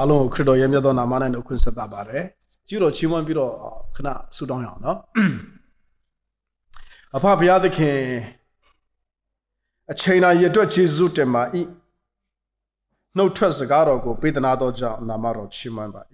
알로 크리도 예며도 나만의 오픈 세다바래 지로 지원 비로 그나 수동형 너 아파 비야드케 차이나 예도 제수 때마 이 no trust 가로고 베드나도 자 나마로 치만 바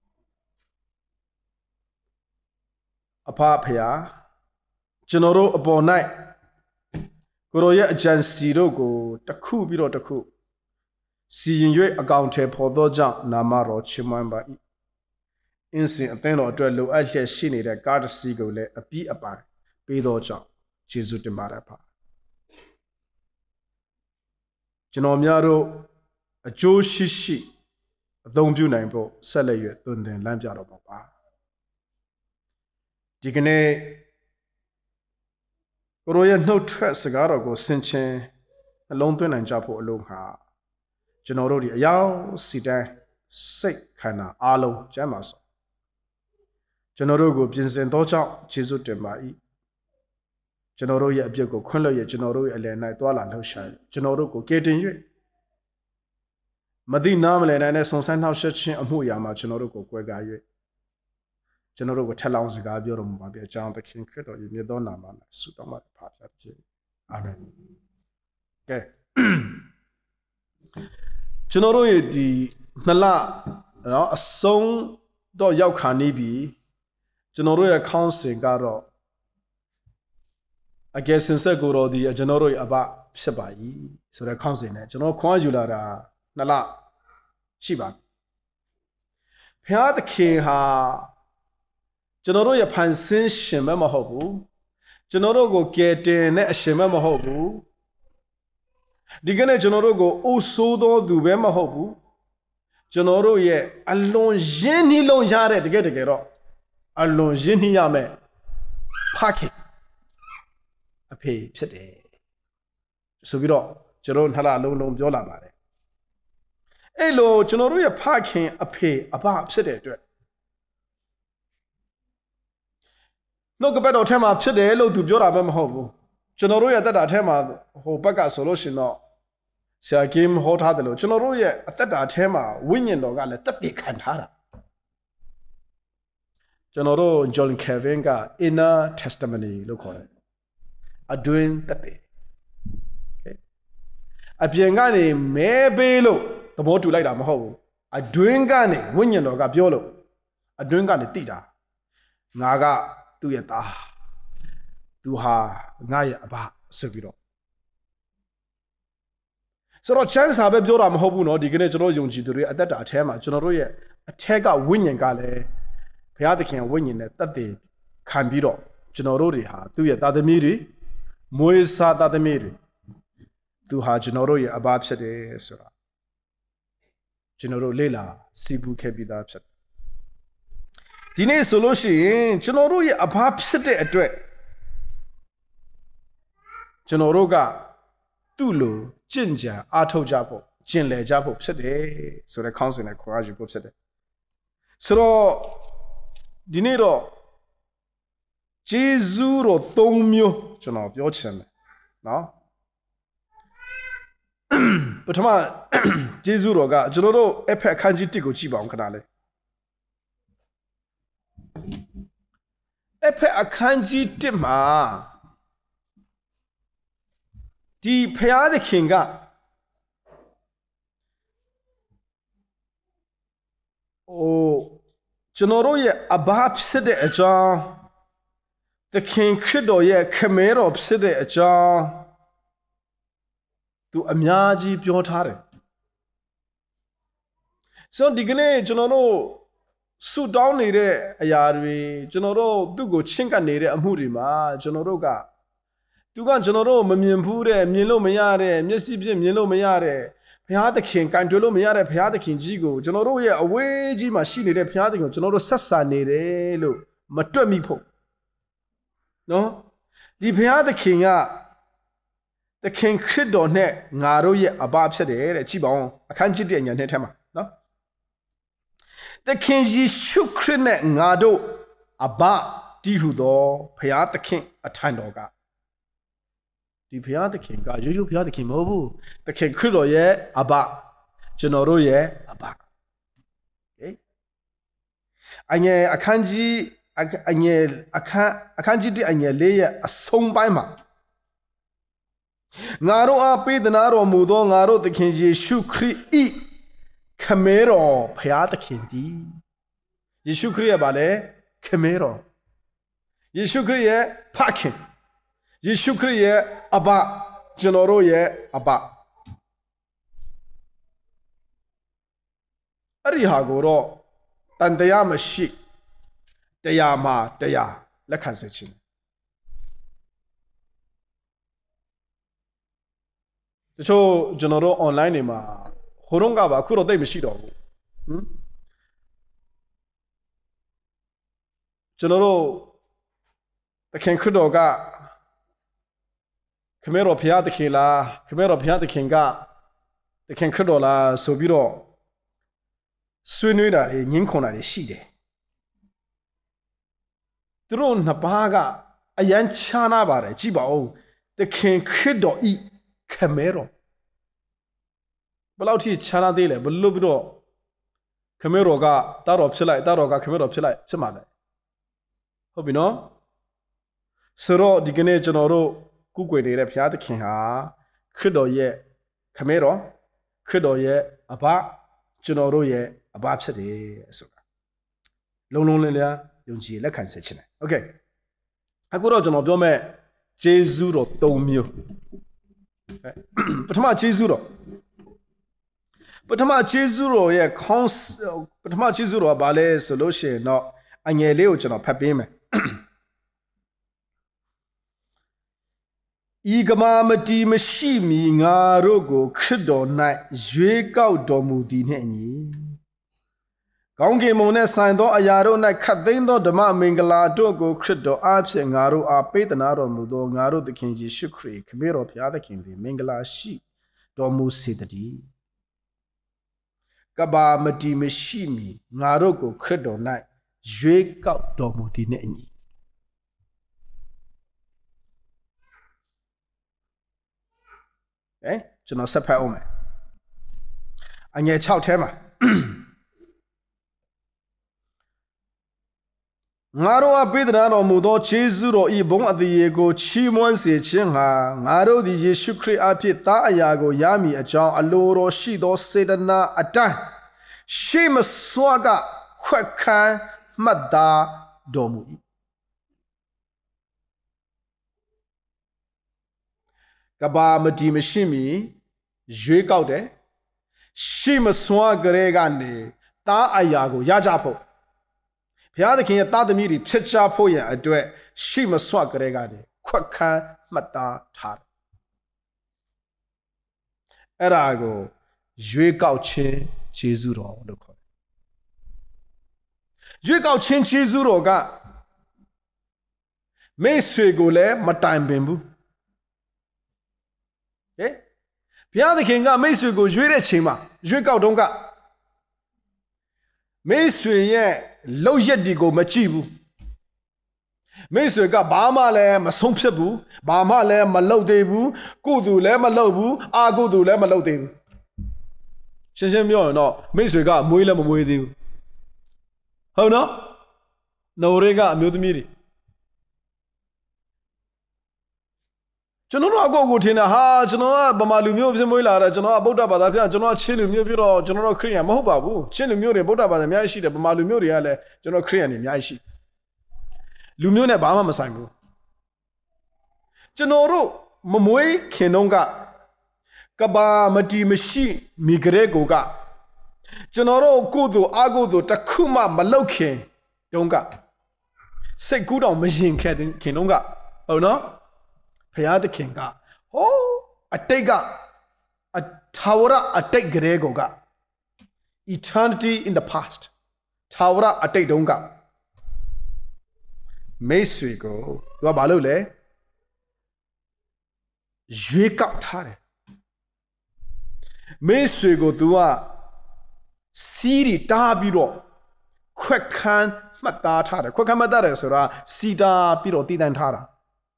아파 비야 저노로 어보나이 그로의 아전시로고 딱쿠 비로 딱쿠 시인외 어카운트에 포도자 나마로 치만 바 인신 어때노အတွက်လိုအပ်ချက်ရှိနေတဲ့ကားတစ်စီးကိုလည်းအပြီးအပိုင်းပေးတော့ကြောင့်ယေရှုတင်ပါတယ်ဖာကျွန်တော်များတို့အကျိုးရှိရှိအသုံးပြုနိုင်ဖို့ဆက်လက်ရွယ်သွန်သင်လမ်းပြတော့ပါဒီကနေ့ကိုရောရဲ့နှုတ်ထွက်စကားတော်ကိုဆင်ခြင်နှလုံးသွင်းနိုင်ကြဖို့အလို့ဟာကျွန်တော်တို့ဒီအယောင်စီတိုင်းစိတ်ခန္ဓာအားလုံးကျမ်းပါစေကျွန်တော်တို့ကိုပြင်ဆင်သောကြောင့်ယေရှုတင်ပါ၏ကျွန်တော်တို့ရဲ့အပြစ်ကိုခွင့်လွှတ်ရကျွန်တော်တို့ရဲ့အလယ်၌တွာလာလှုပ်ရှားကျွန်တော်တို့ကိုကယ်တင်၍မသိနားမလည်နိုင်တဲ့ဆုံဆိုင်နှောက်ယှက်ခြင်းအမှုရာမှာကျွန်တော်တို့ကိုကွဲကား၍ကျွန်တော်တို့ကိုထက်လောင်းစကားပြောတော်မူပါပြီအကြောင်းသခင်ခရစ်တော်၏မြတ်သောနာမ၌ဆုတောင်းပါဖာဖျားခြင်းအာမင်ကဲကျွန်တော်တို့ရဲ့ဒီနှစ်လနော်အဆုံးတော့ရောက်ခါနေပြီကျွန်တော်တို့ရဲ့ခေါင်းစဉ်ကတော့အကယ်စင်ဆက်ကိုတော်ဒီကျွန်တော်တို့ရဲ့အဘဖြစ်ပါ၏ဆိုတဲ့ခေါင်းစဉ်နဲ့ကျွန်တော်ခွန်အားယူလာတာနှစ်လရှိပါဘုရားသခင်ဟာကျွန်တော်တို့ရဲ့ဖန်ဆင်းရှင်မဟုတ်ဘူးကျွန်တော်တို့ကိုကယ်တင်တဲ့အရှင်မဟုတ်ဘူးဒီကနေ့ကျွန်တော်တို့ကိုအိုးဆိုးသောသူပဲမဟုတ်ဘူးကျွန်တော်တို့ရဲ့အလွန်ရင်းနှီးလုံးရတဲ့တကယ်တော့အလွန်ရင်းနှီးရမယ်ဖခင်အဖေဖြစ်တယ်ဆိုပြီးတော့ကျွန်တော်နှလားလုံးပြောလာပါတယ်အဲ့လိုကျွန်တော်တို့ရဲ့ဖခင်အဖေအဘဖြစ်တဲ့အတွက်နှုတ်ကပတ်တော်ထဲမှာဖြစ်တယ်လို့သူပြောတာပဲမဟုတ်ဘူးကျွန်တော်တို့ရဲ့အသက်တာထဲမှာဟိုဘက်ကဆိုလို့ရှင်တော့ဆရာကင်းဟောထားတယ်လို့ကျွန်တော်တို့ရဲ့အသက်တာထဲမှာဝိညာဉ်တော်ကလည်းတက်တည်ခံထားတာကျွန်တော်တို့ John Calvin က inner testimony လို့ခေါ်တယ်အတွင်းတက်တည်အပြင်ကနေမဲပေးလို့သဘောတူလိုက်တာမဟုတ်ဘူးအတွင်းကနေဝိညာဉ်တော်ကပြောလို့အတွင်းကနေတိတာငါကသူ့ရဲ့သားသူဟာငါရဲ့အဘဆိုပြီးတော့ဆိုတော့ချမ်းစာပဲပြောတာမဟုတ်ဘူးเนาะဒီကနေ့ကျွန်တော်ယုံကြည်သူတွေအသက်တာအထဲမှာကျွန်တော်တို့ရဲ့အထက်ကဝိညာဉ်ကလည်းဘုရားသခင်ဝိညာဉ်နဲ့တက်တည်ခံပြီးတော့ကျွန်တော်တို့တွေဟာသူ့ရဲ့သားသမီးတွေမွေးစားသားသမီးတွေသူဟာကျွန်တော်တို့ရဲ့အဘဖြစ်တယ်ဆိုတာကျွန်တော်တို့လေ့လာစီပူခဲ့ပြီးသားဖြစ်ဒီနေ့ဆိုလို့ရှိရင်ကျွန်တော်တို့ရဲ့အဘဖြစ်တဲ့အတွက်ကျွန်တော်တို့ကသူ့လိုကျင့်ကြံအားထုတ်ကြဖို့ကျင့်လည်ကြဖို့ဖြစ်တယ်ဆိုတဲ့ခေါင်းစဉ်နဲ့ခေါ်ရယူဖို့ဖြစ်တယ်ဆိုတော့ဒီနေ့တော့ဂျေဇုတော်၃မျိုးကျွန်တော်ပြောချင်တယ်နော်ပထမဂျေဇုတော်ကကျွန်တော်တို့အဖက်အခန်းကြီး1ကိုကြည့်ပါအောင်ခဏလေးအဖက်အခန်းကြီး1မှာဒီဖျားသခင်ကကျွန်တော်တို့ရဲ့အဘဖြစ်တဲ့အကြောင်းသခင်ခရစ်တော်ရဲ့ခမဲတော်ဖြစ်တဲ့အကြောင်းသူအများကြီးပြောထားတယ်ဆိုဒီကနေ့ကျွန်တော်တို့ဆုတောင်းနေတဲ့အရာတွေကျွန်တော်တို့သူ့ကိုချင့်ကပ်နေတဲ့အမှုတွေမှာကျွန်တော်တို့ကသူကကျွန်တော်တို့မမြင်ဘူးတဲ့မြင်လို့မရတဲ့မျက်စိဖြင့်မြင်လို့မရတဲ့ဘုရားသခင်ကန်တွေ့လို့မရတဲ့ဘုရားသခင်ကြီးကိုကျွန်တော်တို့ရဲ့အဝေးကြီးမှာရှိနေတဲ့ဘုရားသခင်ကိုကျွန်တော်တို့ဆက်ဆံနေတယ်လို့မတွက်မိဖို့နော်ဒီဘုရားသခင်ကသခင်ခရစ်တော်နဲ့ငါတို့ရဲ့အဘဖြစ်တယ်တဲ့ကြည့်ပါဦးအခန်းကြီး1ညနဲ့ထဲမှာနော်သခင်ယေရှုခရစ်နဲ့ငါတို့အဘတည်ဟူသောဘုရားသခင်အထံတော်ကဒီဘုရားသခင်ကရိုးရိုးဘုရားသခင်မဟုတ်ဘူးသခင်ခရစ်တော်ရဲ့အဘကျွန်တော်တို့ရဲ့အဘ Anye akanji akanji di anye leye asong bai ma. Ngaro a pe denaro mudo ngaro the king Yeshu Kri I Camero Pia the Kindi. Yeshu Kri bale Camero. Yeshu Kri ye Pakin. Yeshu Kri ye Aba Genoro ye Aba. Arihagoro Tandayama shi Dayama Daya Lakasachin. So general online ma horonga ba kuro dai mishi do general the king kudo ga Camero Pia the king la Camero Pia the king ga the king kudo la so biro swinu da le nyin khon da le shi de tro na ba ga ayan chana ba de ji ba o the king kudo I Camero. Balauti chana dele, Bulubro Camero ga, Darop Daroga, Camero Pilai, Samade. Hobino Sero Digene Genoro, Gugwe de Piat King ha, Credo ye, Camero, Credo ye, Aba, Genoro ye, Abab Sade, Soga. Lonelilia, Yunji, Lekan Sechine. Okay. I could also know me, Jesuro Domio. But my Jesuro. But my Jesuro, yeah, but my Jesuro Bale solution, no, and ye leochen of Papime. Igamamati Mashimi, Narogo, Credo night, Zwegao Domudi Nenny. Gongi Mone signed a yaro night Cadendo, the Ma Mingala, Dogo, Credo, Abs and Garo, are Petanaro, Mudo, Garo, the King Shukri, Camero, Piada King, the Mingala, she, Domu Sidadi. Gaba Mati Mashimi, Narogo, Credo night, Zwegao Domudi Nenny. Eh? General Sapa Ome. And yet, Chow Tema. Ngaro a bidnaro mudo Chezuro I bon at the Yego Chimon se Chinha, Ngaro the Yeshukri apita Ayago Yami a John Aloro Shido Sedana Ata Shima Swaga Quakan Mada Domui. Gaba Mati Mashimi, Jue Gaude, Shima Swagaregane, Ta Ayago Yajapo. Piada King at the miri, Pitcha Poya, a duet, Shima Swagaregane, Quaka Mata Tar. Erago, Jue Gauche, Chezuro, the call. Jue Gauchin Chezuro ga May Swegole, Matime Bimbu. Eh? Piada King got Mason go Jure Chima, Juka Donga Mason ye, low yedigo machibu. Mason got Bama le, Masomsabu, Bama le, Malo debu, Kudu le, Malobu, Agudu le, Malo debu. Shensemio no, Mason got Muila Muedu. How no? No rega, Mudmiri. General go to ha, General Bamalumio, Moila, General Boda Badapia, General Chilumio, General Korean, Mobabu, Chilumio, Boda Badamiashi, the Bamalumio, General Korean in Yashi. Lumune Bama Masango. General Momoy Kenonga Gaba Mati Mashi, Migregoga. General Kudu, Agudu, Takuma, Maloke, Donga. Say good on machine Kenonga. Oh no? Payada Kinga. Oh, a tega, a tawra, a take gregoga. Eternity in the past. Tawra, a take donga. Meswigo, Wabalule. Juika tare. Meswigo dua Siri tabiro. Quakan matata. Quacamadare sura, Sida piro tidantara.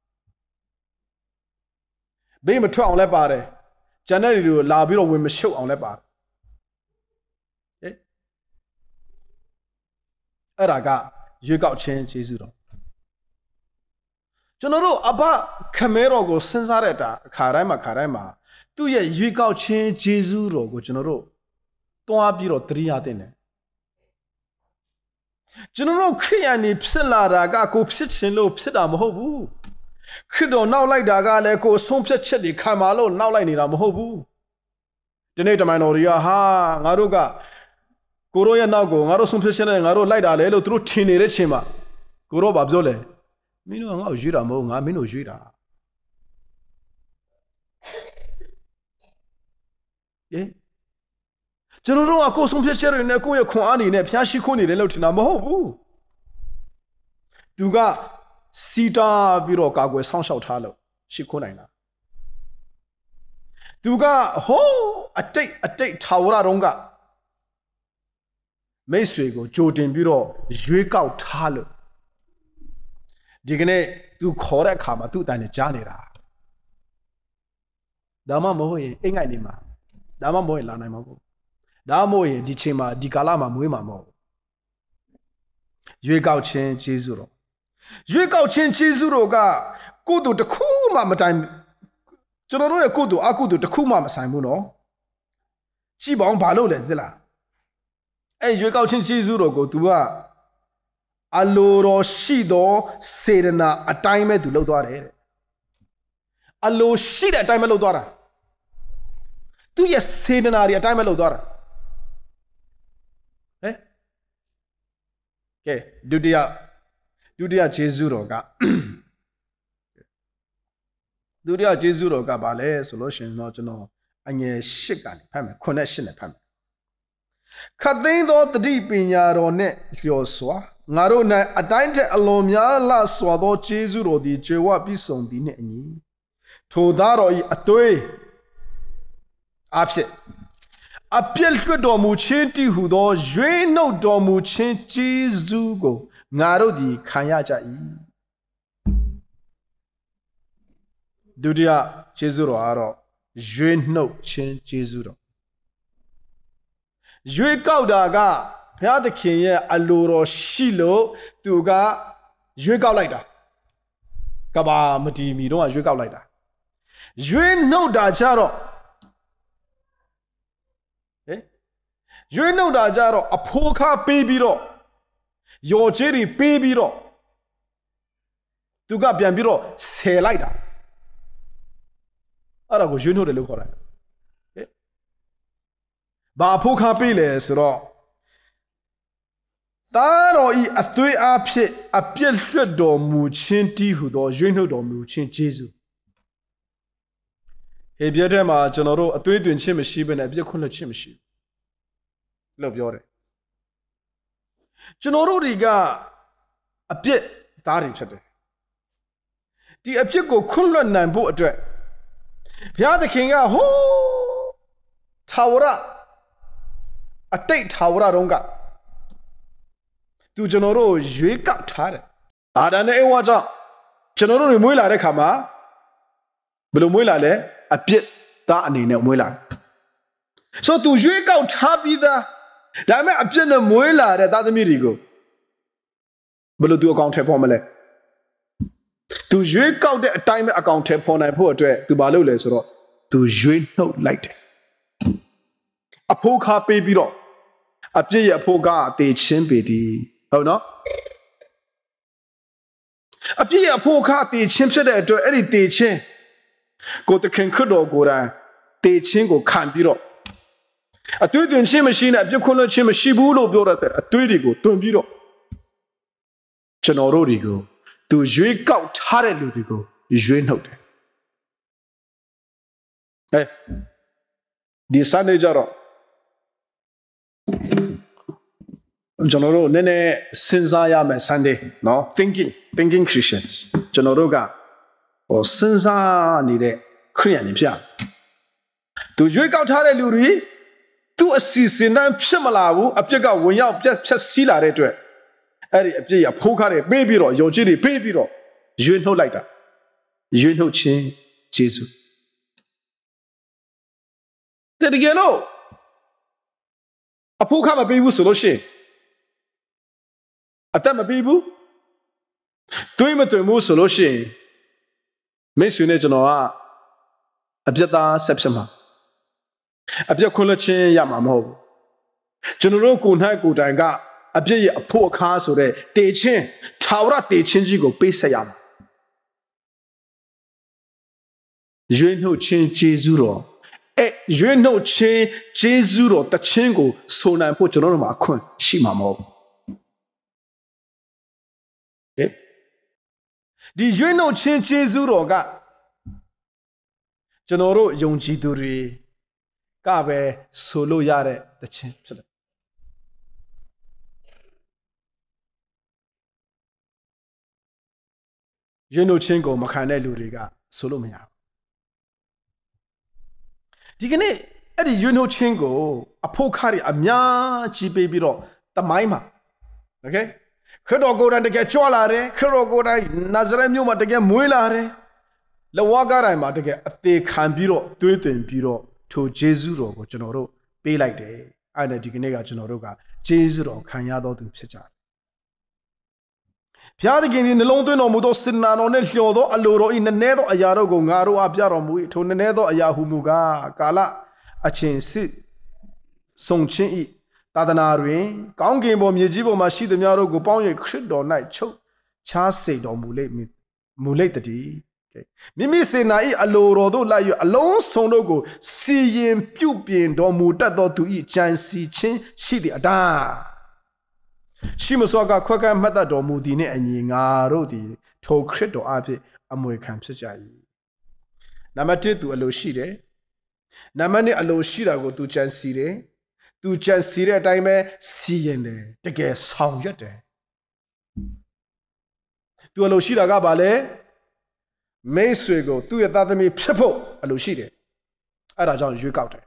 Being a 12 on that body. January to Labiro women show on that body. Eraga, you got change Jesus. General Abba Camero go Sensareta, Karama, 2 years you got change Jesus go General. Don't be 3 atene. General Kriani Psela ga go pitchin low psidam hobu. Crido now like daga leko some pitched Kamalo now like Niram hobu. The native minoria ha Naruga Goroya Nago, Naro some pitchin and Naro like Alelo through Tini Rechima. Goro Babzole. Mino Jira Monga Mino Jira. Yeah. General ako some pitcher in a coya Kwani, ne Piashi Kuni, the Lotina Mobu. Duga Sita Biroka with Sanshao Talo, Shikunina. Duga ho a take Tawra Ronga. Meswego, Jordan Biro, Juika Talo. Digene do correct Kama to Dani Janira. Dama Moe, Inganima. Dama Moe Lanamo. Damoye dichema dikalama muima mo. Yue gao chen jizuro. Yue gao chen jizuro ga kudu de kuma matime. Jonoro ye kudu akudu de kuma masaimu no. Jibang balo le zila. Yue gao chen jizuro go tuwa. Aloro shido serena a time to lodoare. Allo shida time lodora. Tu ye serena a time lodora. Okay, Dudia Jesuroga. Dudia Jesuroga Bale solution not no and ye shikan pam connection pam. Katin thought the deep in yaro net your swa. Narona a dinte alomia la swado Jesuro di Jewa bison di netni. Todaro a toy. Upset. Appeal for Domuchinti who does no Domuchinti Zugo, Naro di Kanyaja. Dudia Jesuro Aro, no Chin Jesuro. Jue Kaudaga, Piata Kenya, Aluro Shilo, Duga, Jue Kaulaida. Kaba Mati Mido, Jue Kaulaida. Jue no Dajaro. You know that Jaro, a poka baby ro. Your jerry baby ro. To got Biambiro, say like that. Arago, you know the look right. Ba poka piles ro. Taro a 3 a piel do muchinti who do, you know, do muchin Jesus. He be a dema, General, a 2 chimishib and a bit of chimishib. Love your Generoriga a bit Dari said. The Apico Kunlan Nambo address. Pia the King ho Tawra a date Tawra Ronga. Do Genoro Juika Tare. Adane Waja General Muila de Kama Blumuila le a bit Dani Muila. So to Juika Tabida. Dame a pin a muela that the mirigo. Below do account formula. To drink out the time account upon a poetry to Balu Lesro. To drink no light. A poka baby rock. A pay a poga de chimpity. Oh no? A pay a poka de chimpset to any day chin. Go to Kenkudo go down. De chingo can't be rock. A 2 machine at Yukuna Chimashibulo built at 2 go, don't be rock. Chanorodigo. To drink out Hareludigo. You note. Eh? The Sunday Jaro. Janoro Nene Sinzaya me Sunday. No? Thinking Christians. Janoroga. Or Sinza Nide. Korean Pia. To drink out Hareluri. To a season and Pimalawu, a pega when you just see that to it. A poker, baby, or your jelly, baby, or you know like that. You know, Chin, Jesus. Then again, no. A poker, baby, solution. အသက်မပြီးဘူးတွေးမသွင်းဘူးဆိုလို့ရှိရင်မိတ်ဆွေနဲ့ကျွန်တော်ကအပြစ်သားဆက်ဖြစ်မှာအပြစ်ခွင့်လွှတ်ခြင်းရမှာမဟုတ်ဘူးကျွန်တော်တို့ကိုယ်၌ကိုယ်တိုင်ကအပြစ်ရဲ့အဖို့အခါဆိုတဲ့တေချင်းထာဝရတေချင်းကြီးကိုပေးဆက်ရမှာရွေးနှုတ်ခြင်းကျေးဇူးတော်ရွေးနှုတ်ခြင်းကျေးဇူးတော်တခြင်းကိုဆိုနိုင်ဖို့ကျွန်တော်တို့မှာအခွင့်ရှိမှာမဟုတ်ဘူးဒီရွေးနှုတ်ခြင်းကျေးဇူးတော်ကကျွန်တော်တို့ယုံကြည်သူတွေကပဲဆိုလို့ရတဲ့တခြင်းဖြစ်တယ်ရွေးနှုတ်ခြင်းကိုမခံတဲ့လူတွေကဆိုလို့မရဘူးဒီကနေ့အဲ့ဒီရွေးနှုတ်ခြင်းကိုအဖို့ခါရီအများကြီးပေးပြီးတော့တမိုင်းမှာโอเคခရစ်တော်ကိုယ်တိုင်တကယ်ကြွလာတယ်ခရစ်တော်ကိုယ်တိုင်နာဇရက်မြို့မှာတကယ်မွေးလာတယ်လဝါကားတိုင်းမှာတကယ်အသေးခံပြီးတော့တွေးသွင်းပြီးတော့ထိုဂျေဇုတော်ကိုကျွန်တော်တို့ပေးလိုက်တယ်အဲ့ဒါဒီကနေ့ကကျွန်တော်တို့ကဂျေဇုတော်ခံရတော်သူဖြစ်ကြတယ်ဘုရားသခင်ဒီနှလုံးသွင်းတော်မူသောစင်နာတော်နဲ့လျှော်သောအလိုတော်ဤနည်းနည်းသောအရာတို့ကိုငါတို့အားပြတော်မူ၏ထိုနည်းနည်းသောအရာဟုမူကားကာလအချင်းစစ်ဆုံချင်းဤသာသနာတွင်ကောင်းကင်ပေါ်မြေကြီးပေါ်မှာရှိသမျှတို့ကိုပေါင်း၍ခရစ်တော်၌ချုပ်ချားစေတော်မူလိမ့်တည်းမိမိစေနာဤအလိုတော်တို့လိုက်၍အလုံးစုံတို့ကိုစီရင်ပြုပြင်တော်မူတတ်သောသူဤကြံစီခြင်းရှိသည့်အတားရှိမစွာကခွက်ကမှတ်တတ်တော်မူသည်နှင့်အညီငါတို့သည်ထိုခရစ်တော်အဖြစ်အမွေခံဖြစ်ကြ၏နံပါတ်1သူအလိုရှိတယ်နံပါတ်2အလိုရှိတာကိုသူကြံစီတယ်သူကြံစီတဲ့အတိုင်းပဲစီရင်တယ်တကယ်ဆောင်ရွက်တယ်သူအလိုရှိတာကဘာလဲမိတ်ဆွေကိုသူ့ရဲ့သားသမီးဖြစ်ဖို့အလိုရှိတယ်အဲ့ဒါကြောင့်ရွေးကောက်တယ်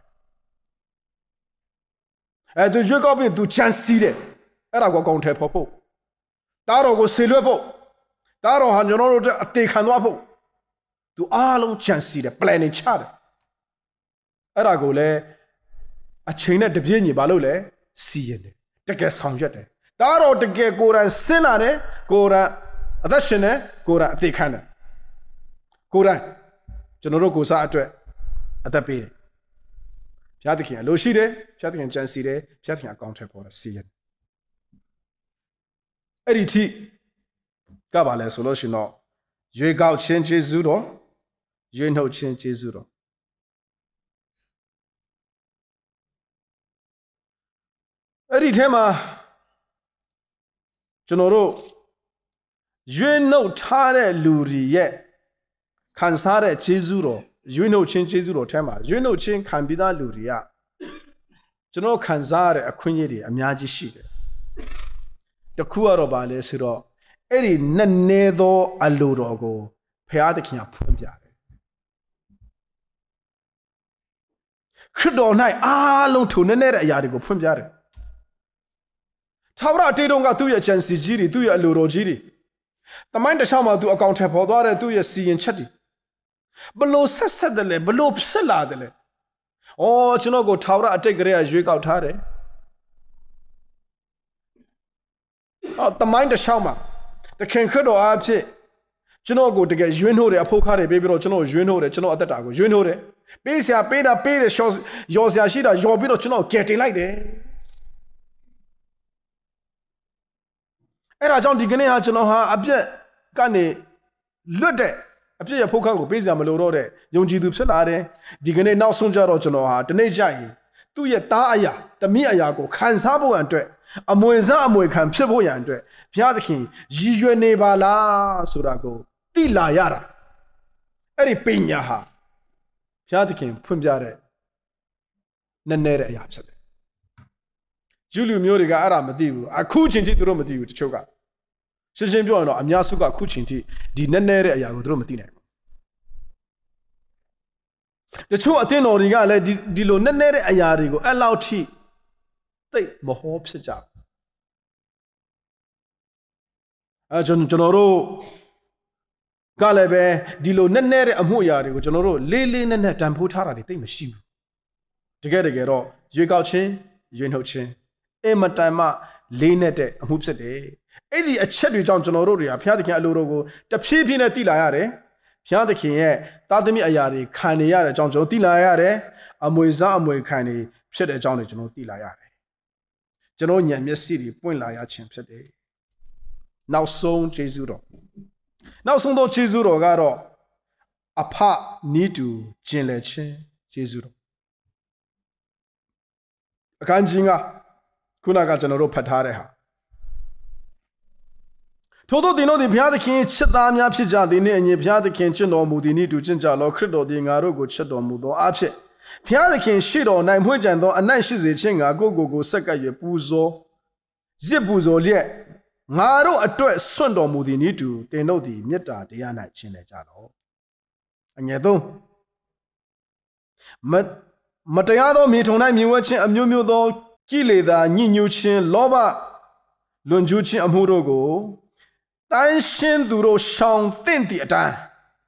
သူရွေးကောက်ပြီးသူကြံစီတယ်အဲ့ဒါကိုအကောင်ထဲဖို့တားတော်ကိုဆေလွတ်ဖို့တားတော်ဟာကျွန်တော်တို့အသေးခံသွားဖို့သူအားလုံးကြံစီတယ် planning ချတယ်အဲ့ဒါကိုလည်းအချိန်နဲ့တပြည့်ညီဘာလို့လဲစီရင်တယ်တကယ်ဆောင်ရွက်တယ်တားတော်တကယ်ကိုယ်တိုင်ဆင်းလာတယ်ကိုယ်တိုင်အသက်ရှင်တယ်ကိုယ်တိုင်အသေးခံတယ်ကိုယ်တိုင်ကျွန်တော်တို့ကိုယ်စားအတွက်အသက်ပေးတယ်ဘုရားသခင်အလိုရှိတယ်ဘုရားသခင်ကြံစီတယ်ဘုရားသခင်အကောင်ထဲပေါ်တယ်စီရင်အဲ့ဒီထိကပါလဲဆိုလို့ရှိရင်တော့ရွေးကောက်ခြင်းကျေးဇူးတော်ရွေးနှုတ်ခြင်းကျေးဇူးတော်အဲ့ဒီထဲမှာကျွန်တော်တို့ရွေးနှုတ်ထားတဲ့လူတွေရဲ့ခံစားတဲ့ကျေးဇူးတော်ရွေးနှုတ်ခြင်းကျေးဇူးတော်ထဲမှာရွေးနှုတ်ခြင်းခံပြီးသားလူတွေကကျွန်တော်ခံစားရတဲ့အခွင့်အရေးတွေအများကြီးရှိတယ်တခုကတော့ပါလဲဆိုတော့အဲ့ဒီနည်းနည်းသောအလိုတော်ကိုဘုရားသခင်ကဖွင့်ပြတယ်ခရစ်တော်၌အားလုံးထုံနည်းနည်းတဲ့အရာတွေကိုဖွင့်ပြတယ်ထာဝရအတေတုံးကသူ့ရဲ့ဂျန်စီကြီးတွေသူ့ရဲ့အလိုတော်ကြီးတွေတမိုင်းတစ်ချောင်းမှာသူအကောင့်ထဲပေါ်သွားတဲ့သူ့ရဲ့စီရင်ချက်တွေဘလို့ဆက်တယ်လဲဘလို့ဖြစ်လာတယ်လဲကျွန်တော်ကိုထာဝရအတိတ်ကလေးကရွေးကောက်ထားတယ်တမိုင်းတစ်ချောင်းမှာတခင်ခရစ်တော်အားဖြင့်ကျွန်တော်ကိုတကယ်ရွေးနှိုးတယ်အဖို့ခါတွေပေးပြီးတော့ကျွန်တော်ရွေးနှိုးတယ်ကျွန်တော်အသက်တာကိုရွေးနှိုးတယ်ပေးစရာပေးတာပေးတယ်ရောစရာရှိတာရောပြီးတော့ကျွန်တော်ကယ်တင်လိုက်တယ်အဲ့ဒါကြောင့်ဒီကနေ့ဟာကျွန်တော်ဟာအပြက်ကနေလွတ်တဲ့အပြက်ရဖို့ခါကိုပေးစရာမလိုတော့တဲ့ယုံကြည်သူဖြစ်လာတယ်ဒီကနေ့နောက်ဆုံးကြတော့ကျွန်တော်ဟာတနေ့ကျရင်သူ့ရဲ့သားအရာတမိအရာကိုခံစားဖို့အတွက်အမွေစားအမွေခံဖြစ်ဖို့ရန်အတွက်ဘုရားသခင်ရည်ရွယ်နေပါလားဆိုတာကိုသိလာရတာအဲ့ဒီပညာဟာဘုရားသခင်ဖွင့်ပြတဲ့နည်းနည်းတဲ့အရာဖြစ်တယ်ယူလူမျိုးတွေကအဲ့ဒါမသိဘူးအခုချင်းထိသူတို့မသိဘူးတချို့ကရှင်းရှင်းပြောရင်တော့အများစုကအခုချင်းထိဒီနည်းနည်းတဲ့အရာကိုသူတို့မသိနိုင်ဘူးတချို့အသင်းတော်တွေကလည်းဒီလိုနည်းနည်းတဲ့အရာတွေကိုအဲ့လောက်ထိသိမဟောဖြစ်ကြကျွန်တော်တို့ကလည်းပဲဒီလိုနည်းနည်းတဲ့အမှုအရာတွေကိုကျွန်တော်တို့လေးလေးနက်နက်တန်ဖိုးထားတာတွေသိမရှိဘူးတကယ်တော့ရွေးကောက်ခြင်းရွေးနှုတ်ခြင်းအမတန်မှလေးနဲ့တဲ့အမှုဖြစ်တယ် Any a cherry John Jonoria, Piatkin Alurogo, the Pipina Tilare, Piatkin, Tadami Ayari, Kaniara, John Jo Tilare, Amoiza Amoy Kani, said a John Jono Tilare. Janonia, Miss City, Point Laya Chimp said. Now soon Jesuro. Now soon do Jesuro Garo. Apart need to Jinleche Jesuro. Kanjinga Kunaga Janoro Patareha. Todo dino di Piadakin, Chitania Pija, the name Piadakin, Chino Mudini to Jinja, Locrido, the Narugo Chedo Mudo, Apse. Piadakin, Shido, Nine Hujando, and nine she's a chinga, go, Saka Yepuzo, Zibuzo, Lie, Maro, a toy, Sundo Mudini to, they know the Meta, Diana Chinejano. And yet, though Matayado, Mitona, me watching a Mumudo, Kile, the Ninuchin, Loba, Lunjuchin, Amurogo. 单身独肉上定点站，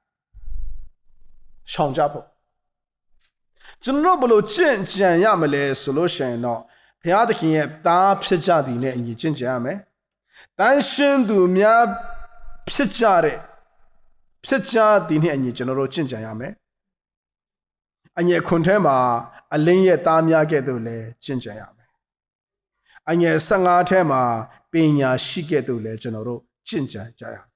上家铺。真若不如真正呀么来solution喏，偏得看大批家的呢，你真正没？单身独面批家的，批家的呢，你真若真正呀没？俺也看台嘛，俺另一大面个都来真正呀没？俺也上阿台嘛，别人西个都来真若。 进展这样，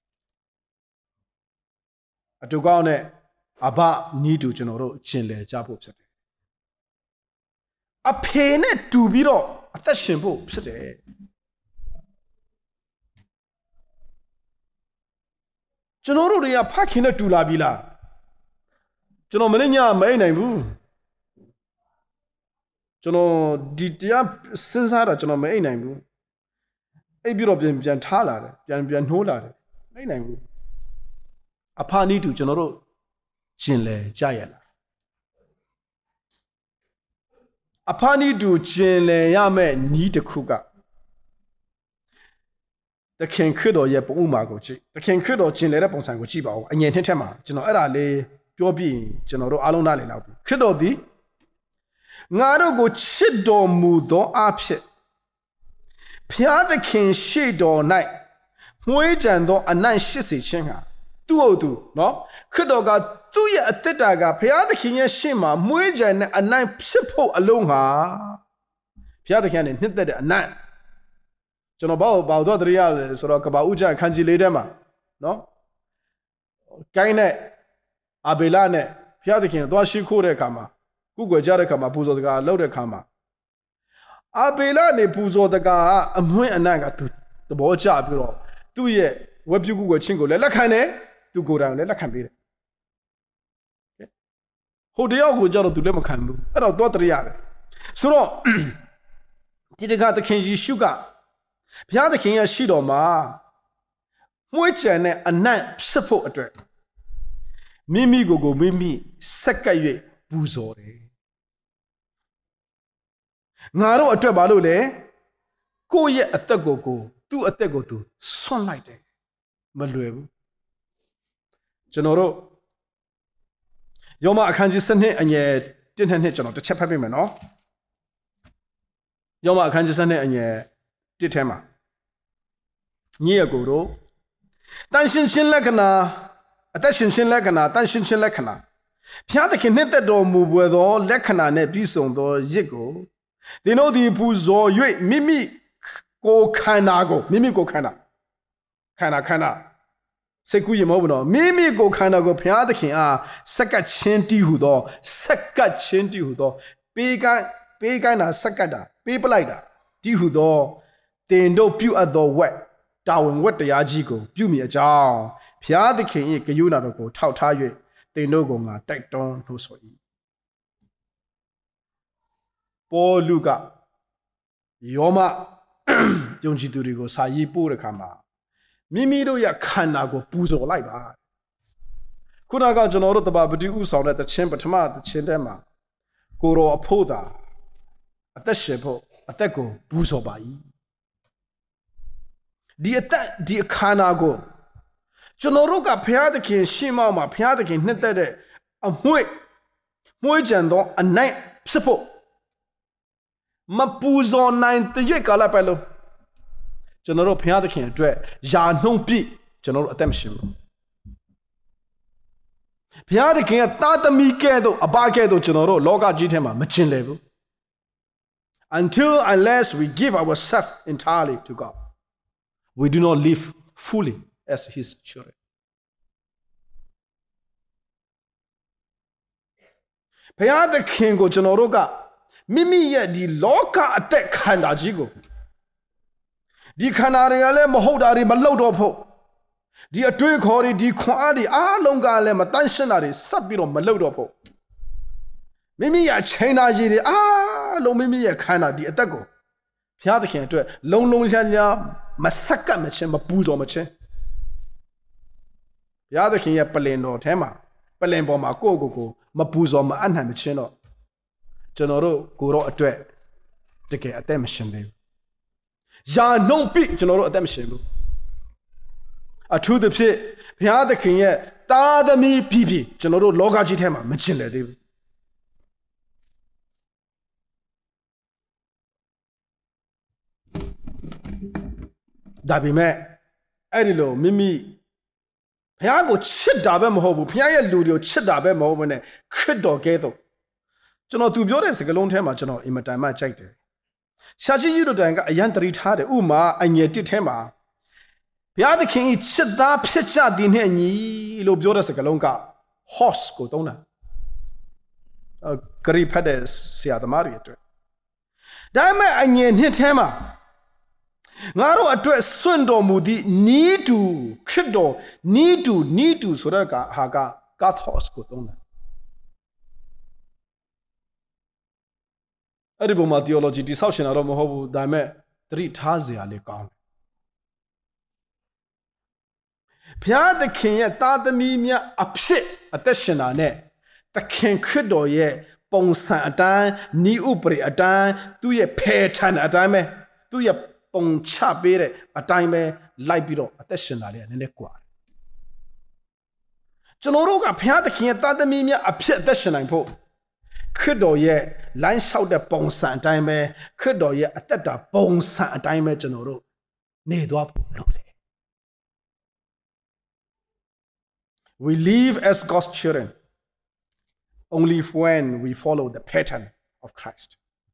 啊，就讲呢，阿爸你就真罗进来加不是的，啊，陪呢杜比罗，啊，但全部不是的，真罗的呀，怕看那杜拉比啦，真罗没人家没那部，真罗弟弟呀，身上的真罗没那部。 A bit of them being taller, being holler. I know. A pani to General Chinle Jayala. A pani to Chinle Yame need a cougar. The king could or yep umagochi. The king could or Chinle Ponsango Chibo, and yet Tema, General Ale, your being General Alonali. Credo di Naro go chido mudo upset. Piadakin shade all night. Moijando a nine shissy chinga. Do, no? Kudoga, do ya a tetaga, Piadakin shima, Moijan a nine psipo alone ha. Piadakin hit that a nine. Jonobo, Baldo Real, Sorokaba Uja, Kanji Ledema, no? Kaine, Abelane, Piadakin, Doshi Kure Kama, Google Jarakama, Puzo ga, Lode Kama. Abela ne puzo daga amwe ananga tu the bo cha pi ro tu ye web pyu ku ko chin ko le lak khan ne tu ko dang le lak khan pi de ho tayaw ko ja ro tu le ma khan bu ai daw to tariya le so ro ti daga ta khin Yeshu ga bya ta khin ya shi do ma mwe chan ne anan phit phot atwet mimi ko mimi sakkat yue puzo de Naro a trabalule, go ye at the go, do at the go to sunlight. Maluebu Genoro Yoma Kanji Sane and ye didn't hit on the chapapiman, no? Yoma Kanji Sane and ye did tema. Near Guru Danshin Chin Lakana, a Dashin Chin Lakana, Danshin Chin Lakana. Piata can hit the door move with all Lakana ne bison do zigo. They know the puzo you mimi go kanago mimi go kana seku yimono mimi go kana go phya the khin a sakat chin ti hu do pe kai na sakat da pe palai da ti hu do tin do pyu at do wet ta win wat taya ji ko pyu mi a jaw phya the khin yi kayu na do ko thau tha yue tin do ko nga tai ton lo so yi Paul Luka Yoma Yonjiturigo Sayi Purakama Mimiro ya Kanago Puzo like that. Kunaga Jonoro the Babadu saw at the chamber Tama, the Chindema Goro Apoda at the Shepo, at the go Puzo Bai. Dear Kanago Jonoroga Piadakin Shimama Piadakin Nitade a Moijando a night Sipo. Ma puzo nine the ye kala palo. ကျွန်တော်တို့ဘုရားသခင်အတွက်ယာနှုံးပြည့်ကျွန်တော်တို့အသက်မရှိဘူးဘုရားသခင်ကသားသမီးကဲ့သို့အဘကဲ့သို့ကျွန်တော်တို့လောကကြီးထဲမှာမကျင်လည်ဘူး unless we give ourselves entirely to God we do not live fully as his children ဘုရားသခင်ကိုကျွန်တော်တို့ကမိမိရဲ့ဒီလောကအသက်ခန္ဓာကြီးကိုဒီခန္ဓာတွေကလည်းမဟုတ်တာတွေမလုပ်တော့ဖို့ဒီအတွေးခေါ်တွေဒီခွန်အားတွေအားလုံးကလည်းမတန့်ရှင်းတာတွေဆက်ပြီးတော့မလုပ်တော့ဖို့မိမိရဲ့ချိန်နာကြီးတွေအားလုံးမိမိရဲ့ခန္ဓာဒီအသက်ကိုဘုရားသခင်အတွက်လုံလုံလျားလျားမဆက်ကပ်မချင်းမပူဇော်မချင်းဘုရားသခင်ရဲ့ပလင်တော်ထဲမှာပလင်ပေါ်မှာကိုယ့်ကိုမပူဇော်မအပ်နိုင်မချင်းတော့ကျွန်တော်တို့ကိုတော့အတွက်တကယ်အသက်မရှင်သေးဘူးယာနှုံးပြကျွန်တော်တို့အသက်မရှင်ဘူးအထူးသဖြင့်ဘုရားသခင်ရဲ့သားသမီးပြည်ကျွန်တော်တို့လောကကြီးထဲမှာမကျင်လည်သေးဘူးဒါပေမဲ့အဲ့ဒီလိုမိမိဘုရားကိုချစ်တာပဲမဟုတ်ဘူးဘုရားရဲ့လူတွေကိုချစ်တာပဲမဟုတ်ဘူးနဲ့ခရစ်တော်ကဲသို့ကျွန်တော်သူပြောတဲ့စကားလုံးထဲမှာကျွန်တော်အင်မတန်မှကြိုက်တယ်ရှားကြီးယူတိုင်ကအယံတရိထားတယ်ဥမာအငယ်တစ်ထဲမှာဘုရားသခင်၏ချစ်သားဖြစ်ကြသည်နှင့်ညီလို့ပြောတဲ့စကားလုံးက horse ကိုသုံးတာဂရိဖတ်တဲ့ဆရာသမားတွေအတွက်ဒါပေမဲ့အငယ်နှစ်ထဲမှာငါတို့အတွက်စွန့်တော်မူသည့်နီးတူခရစ်တော်နီးတူဆိုတဲ့ဟာက God horse ကိုသုံးတာအဲ့ဒီပုံမှာ theology တိဆောက်ရှင်တာတော့မဟုတ်ဘူးဒါပေမဲ့သတိထားစရာလေးကောင်းတယ်ဘုရားသခင်ရဲ့သားသမီးများအဖြစ်အသက်ရှင်တာနဲ့သခင်ခရစ်တော်ရဲ့ပုံစံအတိုင်းဤဥပရိအတိုင်းသူ့ရဲ့ဖယ်ထန်အတိုင်းပဲသူ့ရဲ့ပုံချပေးတဲ့အတိုင်းပဲလိုက်ပြီးတော့အသက်ရှင်တာလေးကနည်းနည်းကွာတယ်ကျွန်တော်တို့ကဘုရားသခင်ရဲ့သားသမီးများအဖြစ်အသက်ရှင်နိုင်ဖို့ခရစ်တော်ရဲ့လိုင်းလျှောက်တဲ့ပုံစံအတိုင်းပဲခရစ်တော်ရဲ့အသက်တာပုံစံအတိုင်းပဲကျွန်တော်တို့နေသွားဖို့လိုတယ် We live as God's children only when we follow the pattern of Christ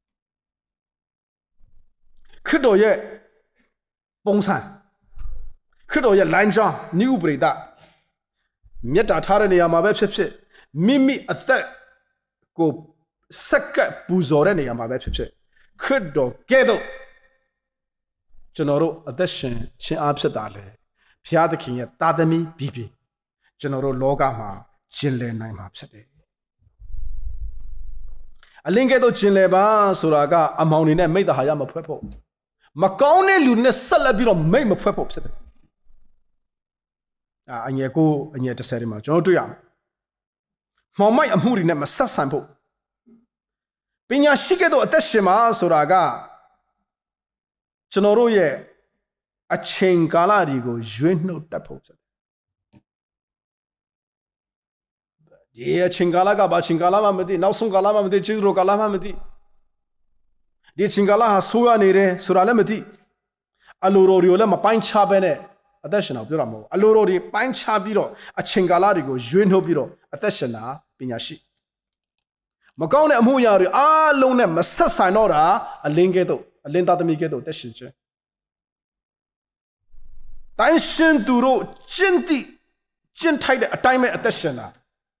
ခရစ်တော်ရဲ့ပုံစံခရစ်တော်ရဲ့လိုင်းကြောင်းနိဥပရိသမြတ်တာထားတဲ့နေရာမှာပဲဖြစ်ဖြစ်မိမိအသက်ကိုစက္ကပ်ပူဇော်တဲ့နေရာမှာပဲဖြစ်ဖြစ်ခရစ်တော်ကဲ့သို့ကျွန်တော်တို့အသက်ရှင်ခြင်းအားဖြစ်တာလေဘုရားသခင်ရဲ့သားသမီးပြည်ကျွန်တော်တို့လောကမှာကျင်လည်နိုင်မှာဖြစ်တယ်အလင်းကဲ့သို့ကျင်လည်ပါဆိုတာကအမောင်နေနဲ့မိတ္တဟာယမဖွဲ့ဖို့မကောင်းတဲ့လူနဲ့ဆက်လက်ပြီးတော့မိတ်မဖွဲ့ဖို့ဖြစ်တယ်အငယ်ကိုအငယ်30ဒီမှာကျွန်တော်တွေ့ရမယ်မောင်မိုက်အမှုတွေနဲ့မဆက်ဆံဖို့ပညာရှိကဲ့သို့အသက်ရှင်ပါဆိုတာကကျွန်တော်တို့ရဲ့အချိန်ကာလတွေကိုရွေးနှုတ်တတ်ဖို့ဖြစ်တယ်ဒီအချိန်ကာလကဘာအချိန်ကာလမှမသိနောက်ဆုံးကာလမှမသိကျေးဇူးတော်ကာလမှမသိဒီအချိန်ကာလဟာဆိုးရနေတယ်ဆိုတာလည်းမသိအလိုတော်တွေကိုလည်းမပိုင်းခြားပဲနဲ့အသက်ရှင်တာပြောတာမဟုတ်ဘူးအလိုတော်တွေပိုင်းခြားပြီးတော့အချိန်ကာလတွေကိုရွေးနှုတ်ပြီးတော့အသက်ရှင်တာပညာရှိမကောင်းတဲ့အမှုရာတွေအားလုံးနဲ့မဆက်ဆိုင်တော့တာအလင်းကဲ့သို့အလင်းသားသမီးကဲ့သို့တက်ရှင်ခြင်းတိုင်းရှင်သူတို့ကျင့်ထိုက်တဲ့အတိုင်းပဲအသက်ရှင်တာ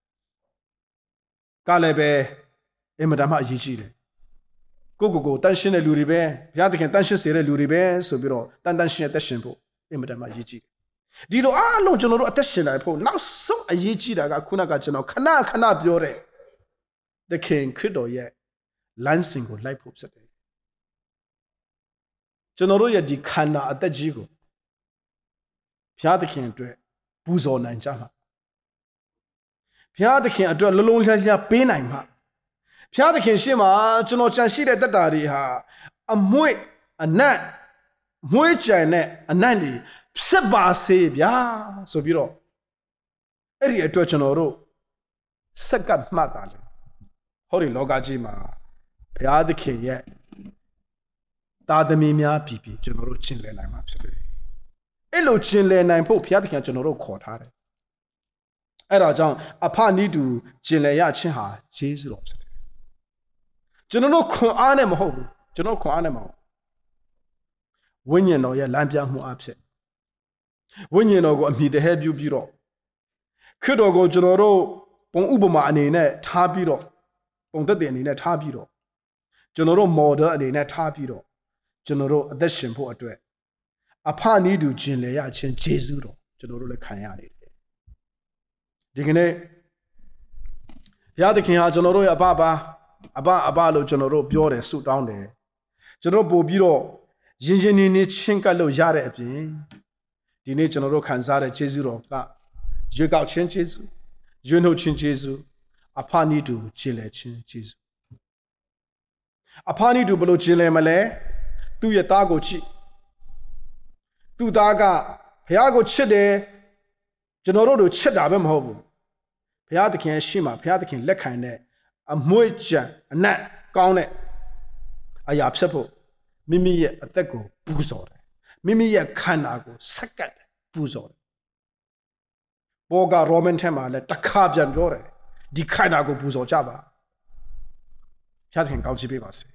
ကလည်းပဲအင်မတန်မှအရေးကြီးတယ်ကိုတန်ရှင်းတဲ့လူတွေပဲဘုရားသခင်တန်ရှင်းစေတဲ့လူတွေပဲဆိုပြီးတော့တန်ရှင်းအသက်ရှင်ဖို့အင်မတန်မှအရေးကြီးတယ်ဒီလိုအားလုံးကျွန်တော်တို့အသက်ရှင်နိုင်ဖို့နောက်ဆုံးအရေးကြီးတာကခုနကကျွန်တော်ခဏပြောတဲ့သခင်ခရစ်တော်ရဲ့လမ်းစဉ်ကိုလိုက်ဖို့ဖြစ်တယ်ကျွန်တော်တို့ရဲ့ဒီခန္ဓာအသက်ကြီးကိုဘုရားသခင်အတွက်ပူဇော်နိုင်ကြမှာဘုရားသခင်အတွက်လုံးလုံးလျားလျားပေးနိုင်မှာဘုရားသခင်ရှေ့မှာကျွန်တော်ကြံရှိတဲ့တက်တာတွေဟာအမွေအနတ်မွေးကြံတဲ့အနတ်တွေဖြစ်ပါစေဗျာဆိုပြီးတော့အဲ့ဒီအတွက်ကျွန်တော်တို့စက္ကပ်မှတ်တာလေဟောဒီလောကကြီးမှာဘုရားသခင်ရဲ့တာသမီများပြီပြီကျွန်တော်တို့ကျင့်လည်နိုင်မှာဖြစ်တယ်အဲ့လိုကျင့်လည်နိုင်ဖို့ဘုရားသခင်ကျွန်တော်တို့ခေါ်ထားတယ်အဲ့ဒါကြောင့်အဖနိတူကျင့်လည်ရခြင်းဟာယေရှုတော်ဖြစ်တယ်ကျွန်တော်တို့ခွန်အားနဲ့မဟုတ်ဘူးကျွန်တော်ခွန်အားနဲ့မဟုတ်ဝိညာဉ်တော်ရဲ့လမ်းပြမှုအဖြစ်ဝိညာဉ်တော်ကိုအမိတဟဲပြုပြီးတော့ခရစ်တော်ကိုကျွန်တော်တို့ပုံဥပမာအနေနဲ့ထားပြီးတော့ပုံသက်သေအနေနဲ့ထားပြီးတော့ကျွန်တော်တို့ model အနေနဲ့ထားပြီးတော့ကျွန်တော်တို့အသက်ရှင်ဖို့အတွက်အဖနိတူကျင့်လည်ရခြင်းယေရှုတော်ကျွန်တော်တို့လည်းခံရနေတယ်ဒီကနေ့ဘုရားသခင်ဟာကျွန်တော်တို့ရဲ့အဘလို့ကျွန်တော်တို့ပြောတယ်ဆုတောင်းတယ်ကျွန်တော်ပို့ပြီးတော့ယဉ်ကျေးနေချင်းကပ်လို့ရတဲ့အပြင်ဒီနေ့ကျွန်တော်တို့ခံစားတဲ့ယေရှုတော်ကရွေးကောက်ခြင်းယေရှုရွေးနှုတ်ခြင်းယေရှုအဖနိတူကျင့်လည်ခြင်းယေရှုအဖနိတူဘယ်လိုကျင့်လည်မလဲသူ့ရဲ့သားကိုချစ်သူ့သားကဘုရားကိုချစ်တယ်ကျွန်တော်တို့ချစ်တာပဲမဟုတ်ဘူးဘုရားသခင်ရှိမှဘုရားသခင်လက်ခံတဲ့အမွေကြံအနက်ကောင်းတဲ့အရာဖြစ်ဖို့မိမိရဲ့အသက်ကိုပူဇော်တယ်မိမိရဲ့ခန္ဓာကိုဆက်ကပ်ပူဇော်တယ်ဘောကရောမန်ထဲမှာလည်းတစ်ခါပြန်ပြောတယ်ဒီခန္ဓာကိုပူဇော်ကြပါဘုရားသခင်ကောင်းချီးပေးပါစေ